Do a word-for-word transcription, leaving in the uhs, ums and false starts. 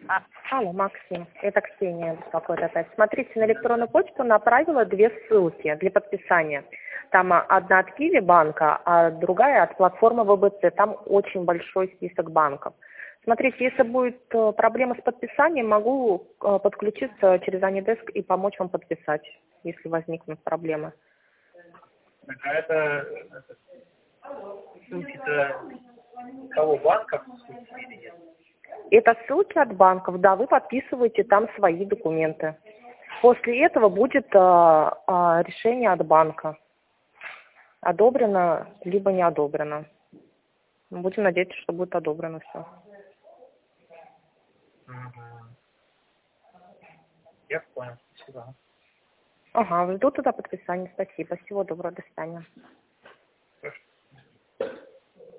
А, алло, Максим, это Ксения беспокоит опять. Смотрите, на электронную почту направила две ссылки для подписания. Там а, одна от Киви банка, а другая от платформы вэ бэ цэ. Там очень большой список банков. Смотрите, если будет э, проблема с подписанием, могу э, подключиться через AnyDesk и помочь вам подписать, если возникнут проблемы. Так, а это, это ссылки-то кого, банков или нет? Это ссылки от банков, да, вы подписываете там свои документы. После этого будет а, а, решение от банка. Одобрено, либо не одобрено. Будем надеяться, что будет одобрено все. Угу. Я понял, спасибо. Ага, жду тогда подписания. Спасибо. Всего доброго, до свидания.